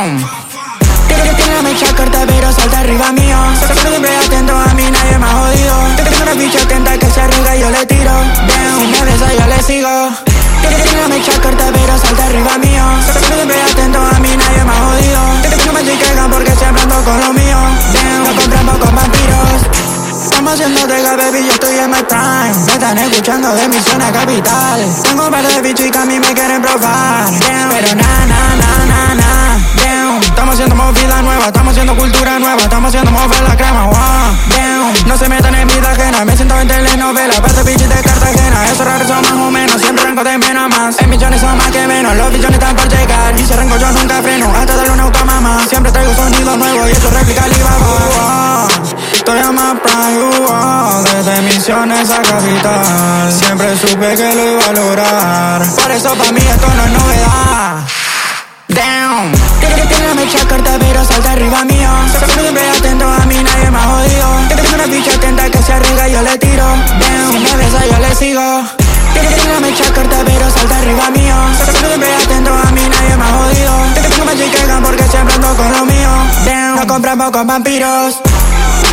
Damn. Tiene la mecha corta pero salta arriba mío. Siempre atento a mí, nadie me ha jodido. Tengo una bicha atenta que se arriesga y yo le tiro. Damn, si me besa yo le sigo. Tiene la mecha corta pero salta arriba mío. Siempre atento a mí, nadie me ha jodido. Tengo me chiquegan porque siempre ando con lo mío. Damn, no compramos con vampiros. Estamos haciendo tega, baby, yo estoy en my prime. Me están escuchando de mi zona capital. Tengo un par de bichos y que a mí me quieren probar. Damn, pero damn, estamos haciendo movida nueva, estamos haciendo cultura nueva, estamos haciendo mover la crema, wow. Damn, no se metan en vida ajena, me siento en telenovela, parte bichos de Cartagena. Esos raros son más o menos, siempre rango de menos más. En millones son más que menos, los billones están por llegar. Y si rango yo nunca freno, hasta darle una auto mamá. Siempre traigo sonidos nuevos y eso replica Alibaba. Estoy a más prime, desde Misiones a Capital. Siempre supe que lo iba a lograr, por eso pa' mí esto no es novedad. Damn. Tiene la mecha corta pero salta arriba mío. Siempre atento a mí, nadie me ha jodido. Tengo una bicha atenta que se arriesga y yo le tiro. Damn, si me besa yo le sigo. Tiene la mecha corta pero salta arriba mío. Siempre atento a mí, nadie me ha jodido. Tengo me chiquegan porque siempre ando con lo mío. Damn, no compramos con vampiros.